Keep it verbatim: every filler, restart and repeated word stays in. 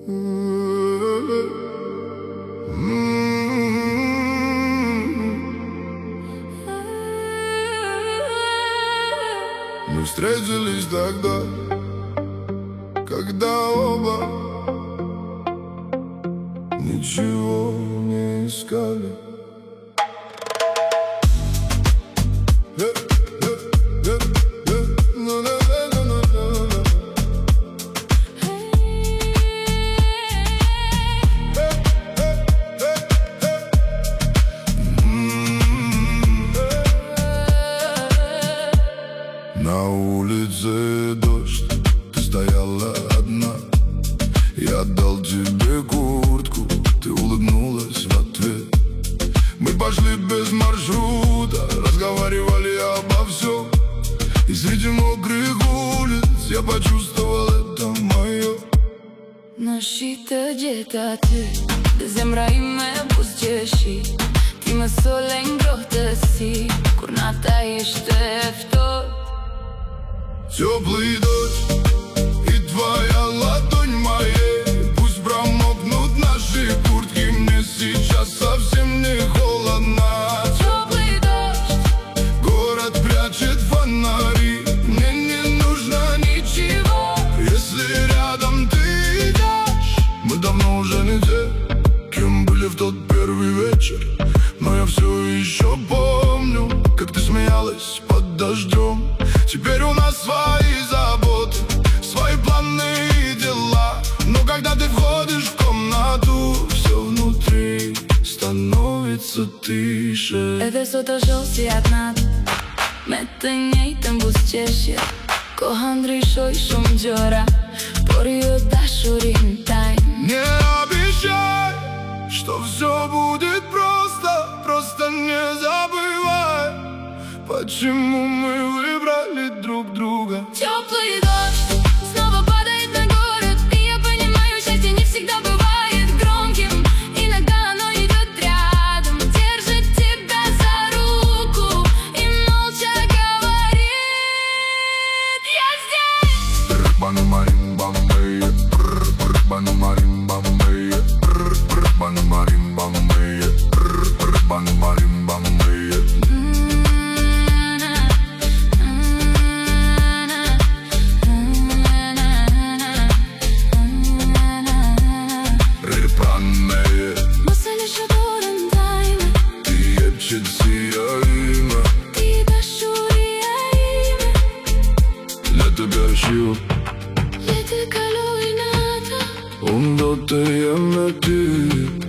Мы встретились тогда, когда оба ничего не искали. На улице дождь, ты стояла одна. Я дал тебе куртку, ты улыбнулась в ответ. Мы пошли без маршрута, разговаривали обо всем. И среди мокрых улиц я почувствовал, это мое. Но știi tăgetată de zemra ime buzgeși. Ti mă sole îngrotăsi, курната ești втор. Теплый дождь и твоя ладонь моей, пусть промокнут наши куртки, мне сейчас совсем не холодно. Теплый дождь, город прячет фонари, мне не нужно ничего, если рядом ты идешь. Мы давно уже не те, кем были в тот первый вечер, но я все еще помню, как ты смеялась под дождем. Теперь у нас свои заботы, свои планы и дела. Но когда ты входишь в комнату, все внутри становится тише. edhe sot është si atnat, me të njëjtën buzëqeshje. Koha ndryshoi shumë gjëra, por jo dashurin tajnë. Не обещай, что все будет просто, просто не забывай, почему мы выбрали друг друга. Теплый дождь снова падает на город, и я понимаю, счастье не всегда бывает громким. Иногда оно идет рядом, держит тебя за руку и молча говорит: я здесь. Мысли шедур интайме, Ты sia имя, ты dashuria ime. для тебя știu Lete ca luminata, unde te-am metit.